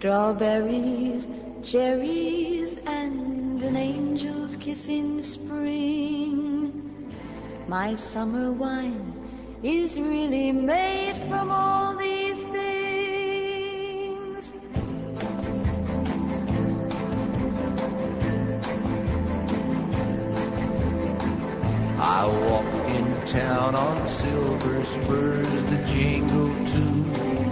Strawberries, cherries, and an angel's kiss in spring. My summer wine is really made from all these things. I walked in town on silver spurs that jingle too,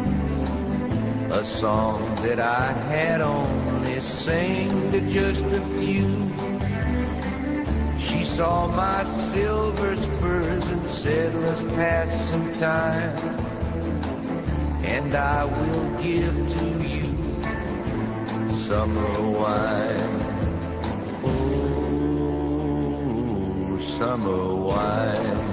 a song that I had only sang to just a few. She saw my silver spurs and said, let's pass some time, and I will give to you summer wine. Oh, summer wine.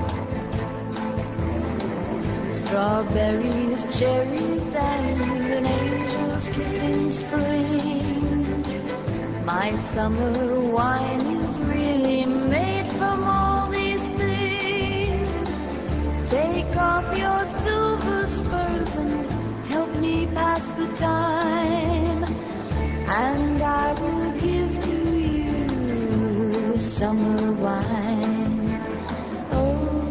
Strawberries, cherries, and an angel's kiss in spring. My summer wine is really made from all these things. Take off your silver spurs and help me pass the time, and I will give to you summer wine. Oh,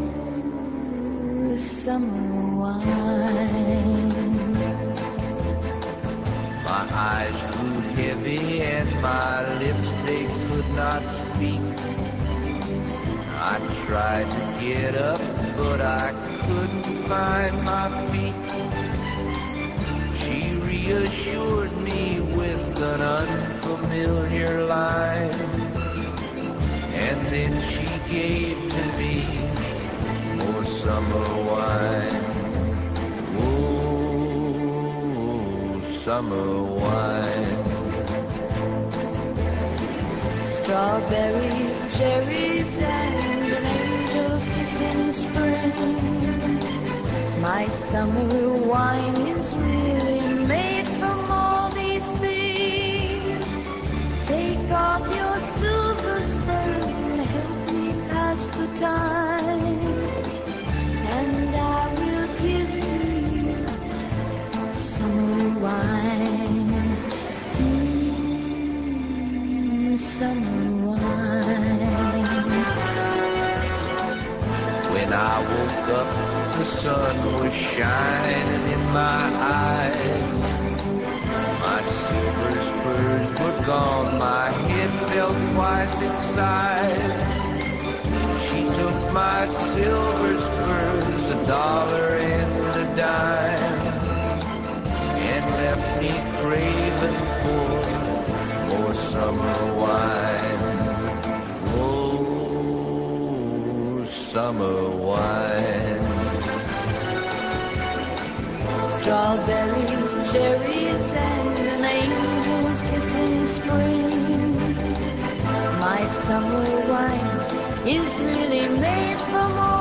summer wine. My eyes grew heavy and my lips, they could not speak. I tried to get up, but I couldn't find my feet. She reassured me with an unfamiliar line, and then she gave to me more summer wine. Oh, summer wine. Strawberries, cherries, and an angel's kiss in spring. My summer wine is really made from all these things. Take off your silver spurs and help me pass the time, and I will give to you summer wine. Summer wine. When I woke up, the sun was shining in my eyes. My silver spurs were gone, my head felt twice its size. She took my silver spurs, $1 and a dime, and left me craving for more summer wine. Oh, summer wine. Strawberries, cherries, and an angel's kiss in spring. My summer wine is really made from all